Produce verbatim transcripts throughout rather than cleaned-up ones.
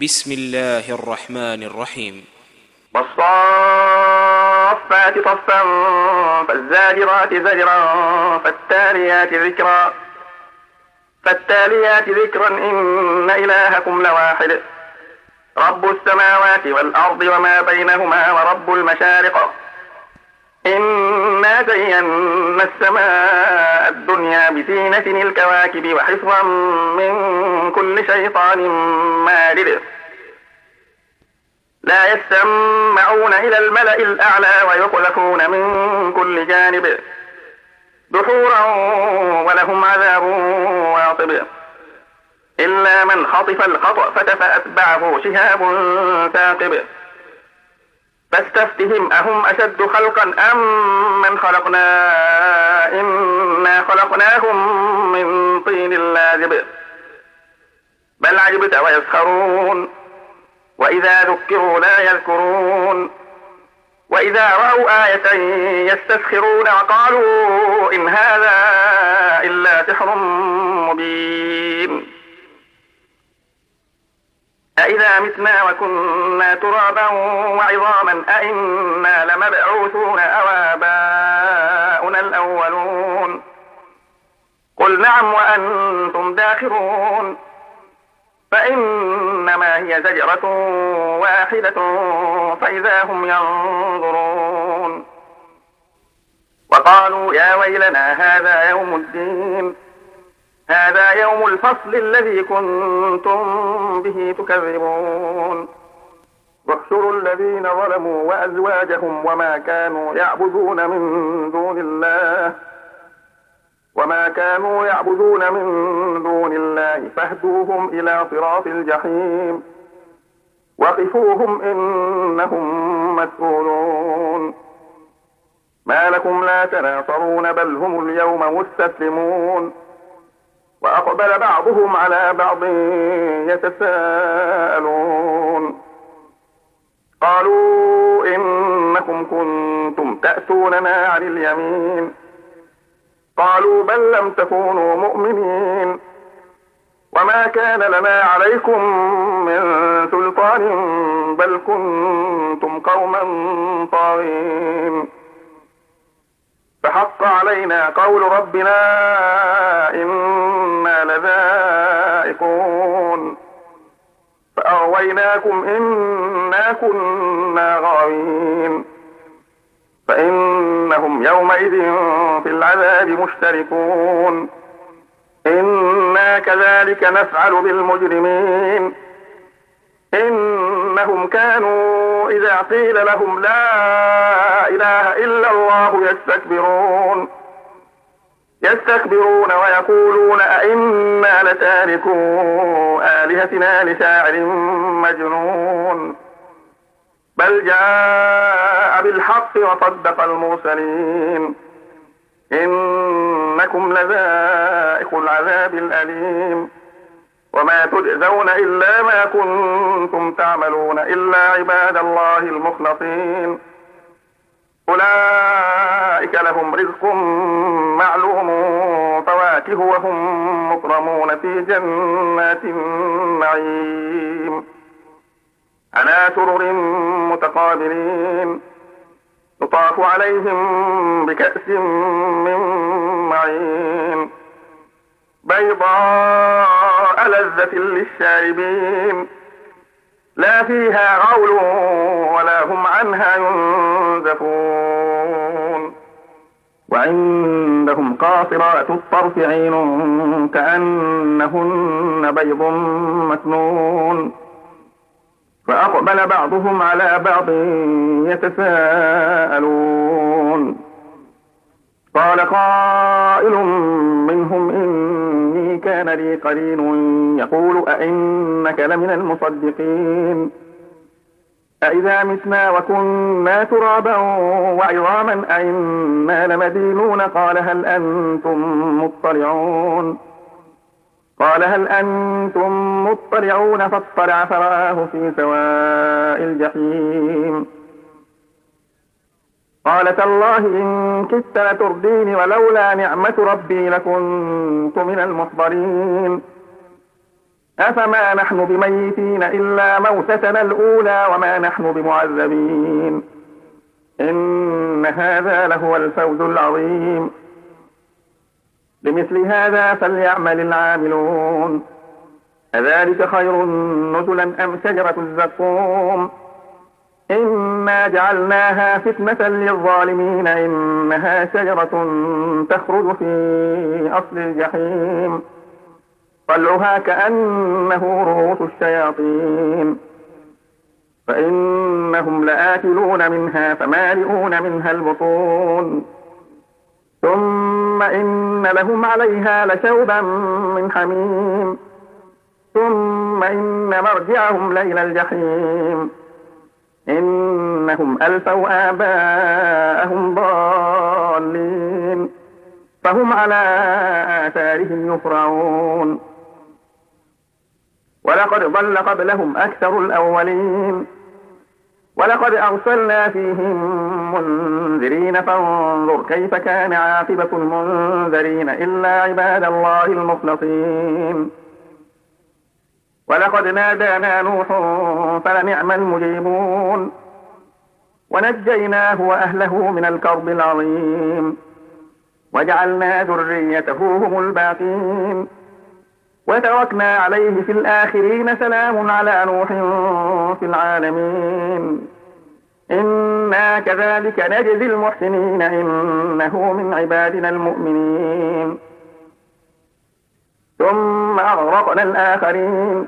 بسم الله الرحمن الرحيم. والصافات صفا فالزاجرات زجرا فالتاليات ذكرا فالتاليات ذكرا إن إلهكم لواحد رب السماوات والأرض وما بينهما ورب المشارق إنا زينا السماء الدنيا بزينة الكواكب وحفظا من كل شيطان مارد لا يسمعون إلى الملأ الأعلى ويقذفون من كل جانب دحورا ولهم عذاب واصب إلا من خطف الخطأ فأتبعه شهاب ثاقب فاستفتهم أهم أشد خلقا أم من خلقنا إنا خلقناهم من طين لازب بل عجبت ويسخرون وإذا ذكروا لا يذكرون وإذا رأوا آية يستسخرون وقالوا إن هذا إلا سحر مبين أإذا متنا وكنا ترابا وعظاما أإنا لمبعوثون أو آباؤنا الأولون قل نعم وأنتم داخرون فإنما هي زجرة واحدة فإذا هم ينظرون وقالوا يا ويلنا هذا يوم الدين هذا يوم الفصل الذي كنتم به تكذبون واحشروا الذين ظلموا وأزواجهم وما كانوا يعبدون من دون الله وما كانوا يعبدون من دون الله فاهدوهم إلى صراط الجحيم وقفوهم إنهم مسؤولون ما لكم لا تناصرون بل هم اليوم مستسلمون وأقبل بعضهم على بعض يتساءلون قالوا إنكم كنتم تأتوننا عن اليمين قالوا بل لم تكونوا مؤمنين وما كان لنا عليكم من سلطان بل كنتم قوما طاغين فحق علينا قول ربنا إنا لذائقون فأغويناكم إنا كنا غاوين فإنهم يومئذ في العذاب مشتركون إنا كذلك نفعل بالمجرمين إنهم كانوا إذا قيل لهم لا إله إلا الله يستكبرون يستكبرون ويقولون أئنا لتاركو آلهتنا لشاعر مجنون بل جاء بالحق وصدق المرسلين إنكم لذائق العذاب الأليم وما تجزون إلا ما كنتم تعملون إلا عباد الله المخلصين أولئك لهم رزق معلوم فواكه وهم مكرمون في جنات النعيم على سرر متقابلين يطاف عليهم بكأس من معين بيضاء لذة للشاربين لا فيها غول ولا هم عنها ينزفون وعندهم قاصرات الطرف عين كأنهن بيض مكنون فأقبل بعضهم على بعض يتساءلون قال قائل منهم إني كان لي قرين يقول أئنك لمن المصدقين أئذا متنا وكنا ترابا وعظاما أئنا لمدينون قال هل أنتم مطلعون قال هل أنتم مطلعون فاطلع فرآه في سواء الجحيم قال تالله إن كدت لتردين ولولا نعمة ربي لكنت من المحضرين أفما نحن بميتين إلا موتتنا الأولى وما نحن بمعذبين إن هذا لهو الفوز العظيم لمثل هذا فليعمل العاملون أذلك خير نزلا أم شجرة الزقوم إنا جعلناها فتنة للظالمين إنها شجرة تخرج في أصل الجحيم طلعها كأنه رؤوس الشياطين فإنهم لآكلون منها فمالئون منها البطون ثم إن لهم عليها لشوبا من حميم ثم إن مرجعهم لإلى الجحيم إنهم ألفوا آباءهم ضالين فهم على آثارهم يفرعون ولقد ضل قبلهم أكثر الأولين ولقد أرسلنا فيهم منذرين فانظر كيف كان عاقبة المنذرين إلا عباد الله المخلصين ولقد نادانا نوح فلنعم المجيبون ونجيناه وأهله من الكرب العظيم وجعلنا ذريته هم الباقين وتركنا عليه في الآخرين سلام على نوح في العالمين إنا كذلك نجزي المحسنين إنه من عبادنا المؤمنين ثم أغرقنا الآخرين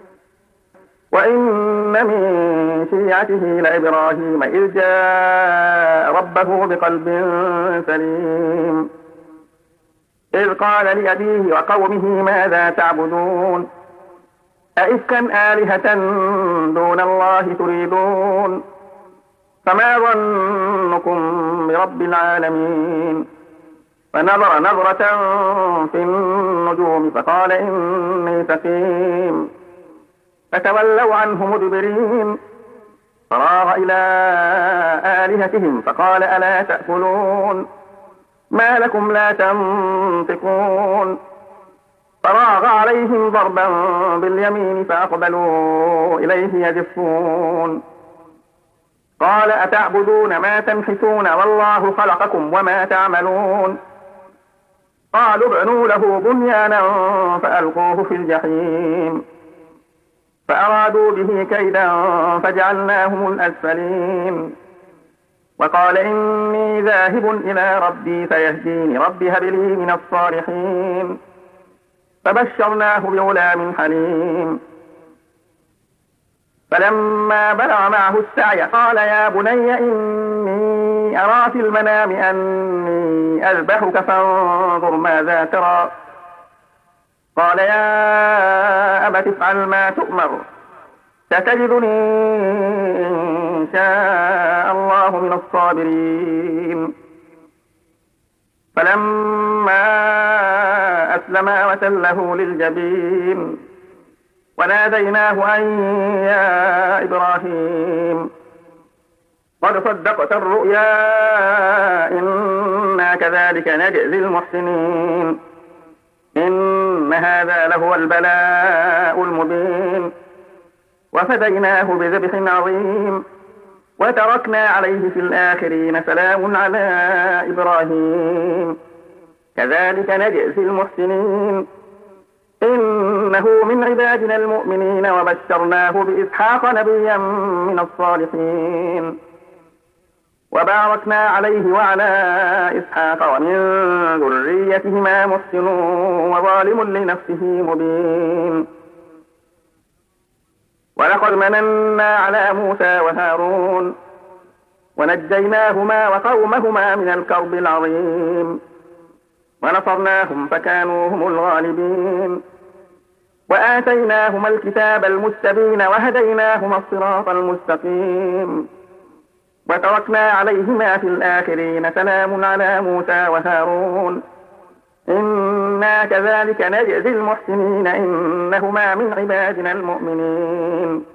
وإن من شيعته لإبراهيم إذ جاء ربه بقلب سليم إذ قال لأبيه وقومه ماذا تعبدون أئفكا آلهة دون الله تريدون فما ظنكم برب العالمين فنظر نظرة في النجوم فقال إني سقيم فتولوا عنه مدبرين فراغ إلى آلهتهم فقال ألا تأكلون ما لكم لا تنطقون فراغ عليهم ضربا باليمين فأقبلوا إليه يزفون قال أتعبدون ما تنحتون والله خلقكم وما تعملون قالوا ابنوا له بنيانا فألقوه في الجحيم فأرادوا به كيدا فجعلناهم الأسفلين وقال إني ذاهب إلى ربي سيهديني ربي هب لي من الصالحين فبشرناه بغلام حليم فلما بلغ معه السعي قال يا بني إني أرى في المنام أني أذبحك فانظر ماذا ترى قال يا أبت افعل ما تؤمر ستجدني إن شاء الله من الصابرين فلما أسلما وتله للجبين وناديناه أن يا إبراهيم قد صدقت الرؤيا إنا كذلك نجزي المحسنين إن هذا لهو البلاء المبين وفديناه بذبح عظيم وتركنا عليه في الآخرين سلام على إبراهيم كذلك نجزي المحسنين إنه من عبادنا المؤمنين وبشرناه بإسحاق نبيا من الصالحين وباركنا عليه وعلى إسحاق ومن ذريتهما محسن وظالم لنفسه مبين ولقد مننا على موسى وهارون ونجيناهما وقومهما من الكرب العظيم ونصرناهم فكانوا هم الغالبين وآتيناهما الكتاب المستبين وهديناهما الصراط المستقيم وتركنا عليهما في الآخرين سلام على موسى وهارون إنا كذلك نجزي المحسنين إنهما من عبادنا المؤمنين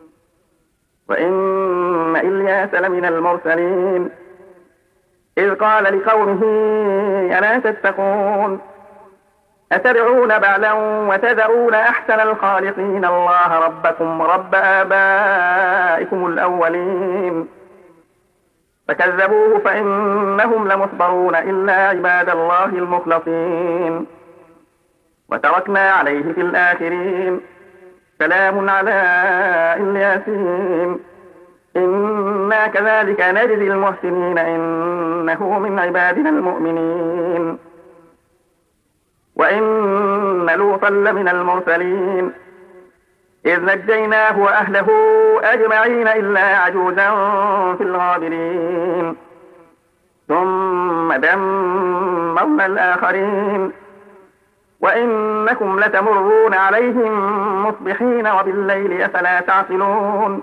وإن إلياس لمن المرسلين إذ قال لقومه ألا تتقون أتدعون بعلا وتذرون أحسن الخالقين الله ربكم رب آبائكم الأولين فكذبوه فإنهم لمحضرون إلا عباد الله المخلصين وتركنا عليه في الآخرين سلام على الياسين إنا كذلك نجزي المحسنين إنه من عبادنا المؤمنين وإن لوطا لمن المرسلين إذ نجيناه وأهله أجمعين إلا عجوزا في الغابرين ثم دمرنا الآخرين وإنكم لتمرون عليهم مصبحين وبالليل أفلا تعقلون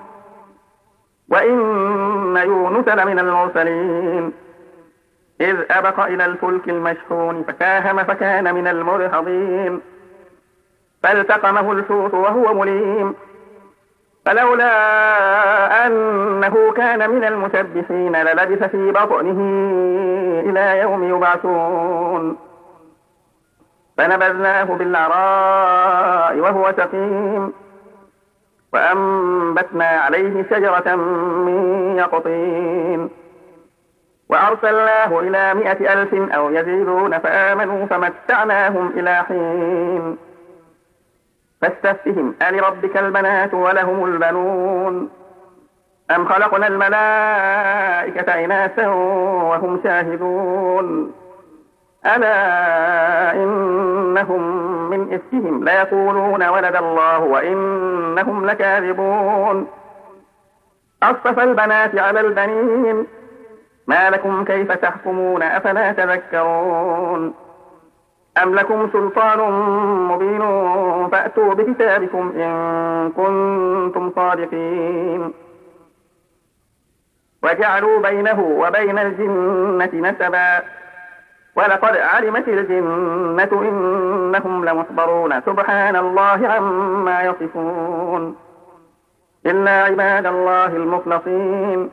وإن يونس لمن المرسلين إذ أبق إلى الفلك المشحون فساهم فكان من المدحضين فالتقمه الحوت وهو مليم فلولا أنه كان من المسبحين للبث في بطنه إلى يوم يبعثون فنبذناه بالعراء وهو سقيم وأنبتنا عليه شجرة من يقطين وأرسلناه إلى مائة ألف أو يزيدون فآمنوا فمتعناهم إلى حين فاستفتهم ألربك البنات ولهم البنون أم خلقنا الملائكة إناثا وهم شاهدون ألا إنهم من إفكهم ليقولون ولد الله وإنهم لكاذبون أصطفى البنات على البنين ما لكم كيف تحكمون أفلا تذكرون أم لكم سلطان مبين فأتوا بكتابكم إن كنتم صادقين وجعلوا بينه وبين الجنة نسبا ولقد علمت الجنة إنهم لمحضرون سبحان الله عما يصفون إلا عباد الله المخلصين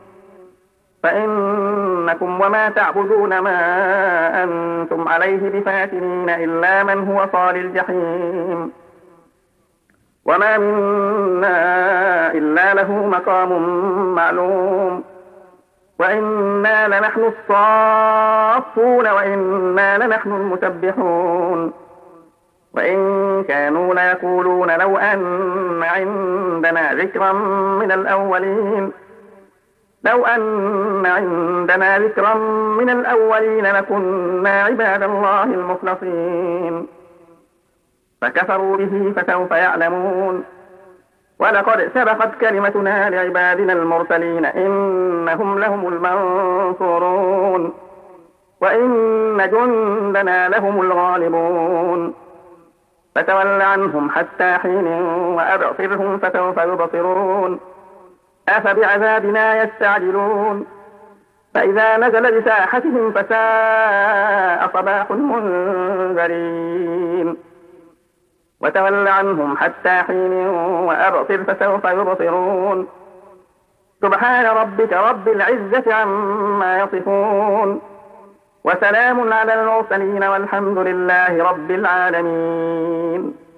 فإنكم وما تعبدون ما أنتم عليه بفاتنين إلا من هو صال الجحيم وما منا إلا له مقام معلوم وإنا لنحن الصافون وإنا لنحن المسبحون وإن كانوا ليقولون لو أن عندنا ذكرا من الأولين لو أن عندنا ذكرا من الأولين لكنا عباد الله المخلصين فكفروا به فسوف يعلمون ولقد سبقت كلمتنا لعبادنا المرسلين إنهم لهم المنصورون وإن جندنا لهم الغالبون فتول عنهم حتى حين وأبصرهم فسوف يبصرون أفبعذابنا يستعجلون فإذا نزل بساحتهم فساء صباح المنذرين وتول عنهم حتى حين وأبصر فسوف يبصرون سبحان ربك رب العزة عما يصفون وسلام على المرسلين والحمد لله رب العالمين.